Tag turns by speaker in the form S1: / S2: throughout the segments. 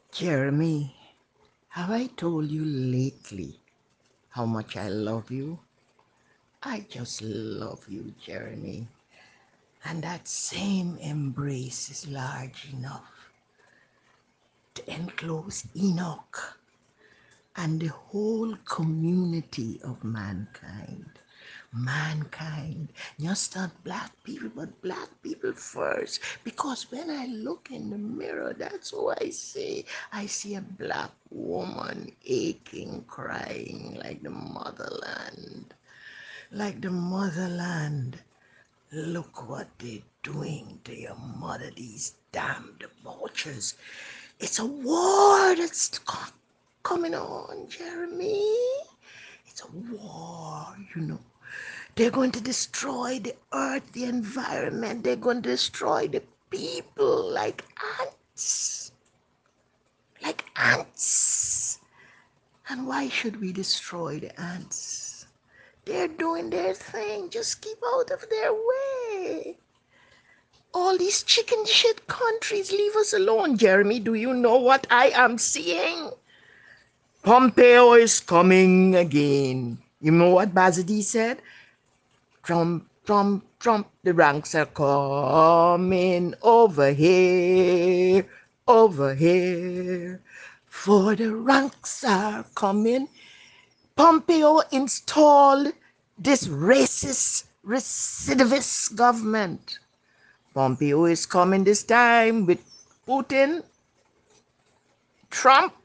S1: Jeremy, have I told you lately how much I love you? I just love you, Jeremy. And that same embrace is large enough to enclose Enoch and the whole community of mankind. Mankind, just not black people, but black people first. Because when I look in the mirror, that's what I see. I see a black woman aching, crying like the motherland. Like the motherland. Look what they're doing to your mother, these damn debauchers. It's a war that's coming on, Jeremy. It's a war. They're going to destroy the earth, the environment. They're going to destroy the people like ants. Like ants. And why should we destroy the ants? They're doing their thing. Just keep out of their way. All these chicken shit countries, leave us alone. Jeremy, do you know what I am seeing? Pompeo is coming again. You know what Bazadi said? Trump, Trump, Trump, the ranks are coming over here, over here. For the ranks are coming. Pompeo installed this racist, recidivist government. Pompeo is coming this time with Putin, Trump,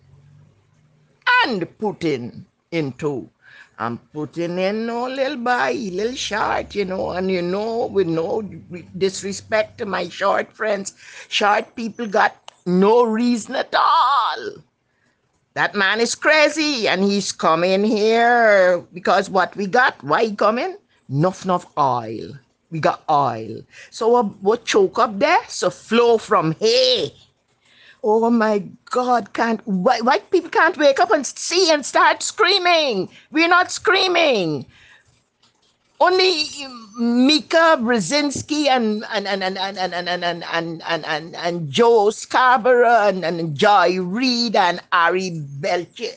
S1: and Putin in two. I'm putting in no little boy, little short, and with no disrespect to my short friends, short people got no reason at all. That man is crazy and he's coming here because what we got, why he coming? Enough oil. We got oil. So what choke up there? So flow from here. Oh my God, white people can't wake up and see and start screaming. We're not screaming. Only Mika Brzezinski and Joe Scarborough and Joy Reid and Ari Belcher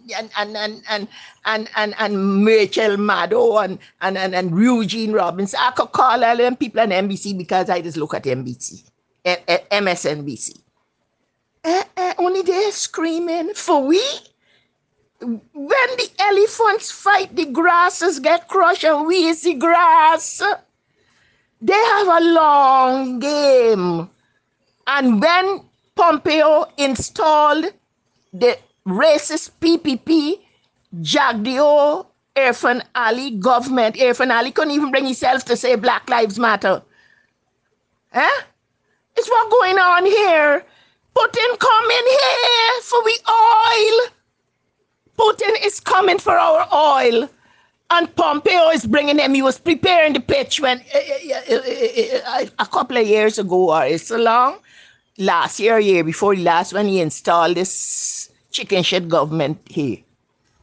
S1: and Rachel Maddow and Eugene Robbins. I could call all them people on NBC because I just look at NBC, MSNBC. Only they're screaming for we. When the elephants fight, the grasses get crushed and we is the grass. They have a long game. And when Pompeo installed the racist PPP, Jagdeo Irfan Ali government, Irfan Ali couldn't even bring himself to say Black Lives Matter. Eh? It's what going on here. Putin coming here for we oil. Putin is coming for our oil. And Pompeo is bringing them. He was preparing the pitch when a couple of years ago, or it's so long, last year before last, when he installed this chicken shit government here.